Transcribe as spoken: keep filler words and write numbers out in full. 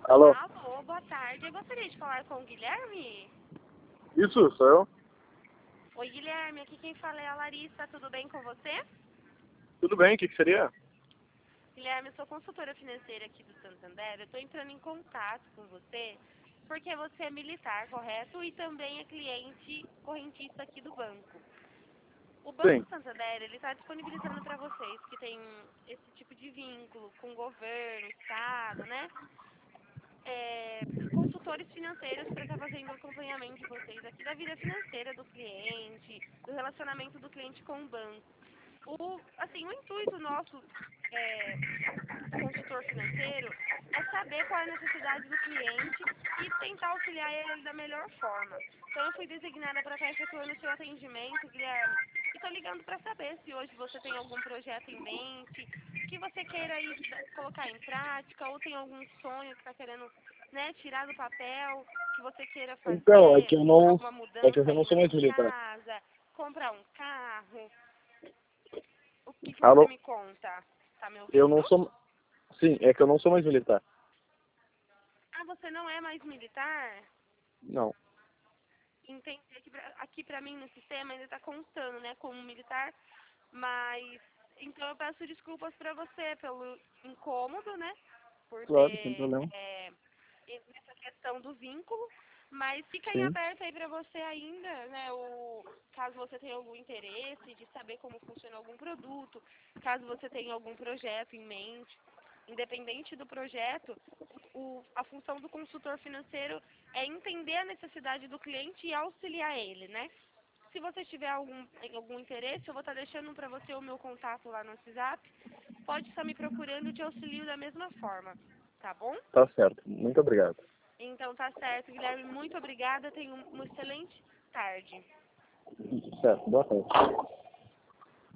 Alô? Alô, boa tarde. Eu gostaria de falar com o Guilherme. Isso, sou eu. Oi, Guilherme. Aqui quem fala é a Larissa. Tudo bem com você? Tudo bem, o que, que seria? Guilherme, eu sou consultora financeira aqui do Santander. Eu estou entrando em contato com você porque você é militar, correto? E também é cliente correntista aqui do banco. O Banco Sim. Santander, ele está disponibilizando para vocês que tem esse tipo de vínculo com o governo, Estado, né? É, consultores financeiros para estar fazendo o acompanhamento de vocês aqui da vida financeira do cliente, do relacionamento do cliente com o banco. O, assim, o intuito nosso, é, consultor financeiro, é saber qual é a necessidade do cliente e tentar auxiliar ele da melhor forma. Então eu fui designada para estar efetuando o seu atendimento, Guilherme, e estou ligando para saber se hoje você tem algum projeto em mente, que você queira aí colocar em prática, ou tem algum sonho que está querendo, né, tirar do papel, que você queira Então, é fazer que eu não. alguma É que eu mudança já não aí na sou mais sua militar. casa, comprar um carro. O que, que você Alô? me conta? Tá me Eu ouvindo? não sou. Sim, é que eu não sou mais militar. Ah, você não é mais militar? Não. Entendi. Aqui pra, aqui pra mim no sistema ainda tá contando, né, como militar, mas então eu peço desculpas pra você pelo incômodo, né, por Claro, sem ter problema. é, essa questão do vínculo, mas fica em Sim. aberto aí pra você ainda, né, o, caso você tenha algum interesse de saber como funciona algum produto, caso você tenha algum projeto em mente. Independente do projeto, o, a função do consultor financeiro é entender a necessidade do cliente e auxiliar ele, né? Se você tiver algum, algum interesse, eu vou estar deixando para você o meu contato lá no WhatsApp. Pode estar me procurando e te auxilio da mesma forma, tá bom? Tá certo. Muito obrigado. Então tá certo, Guilherme. Muito obrigada. Tenha uma excelente tarde. Certo, boa tarde.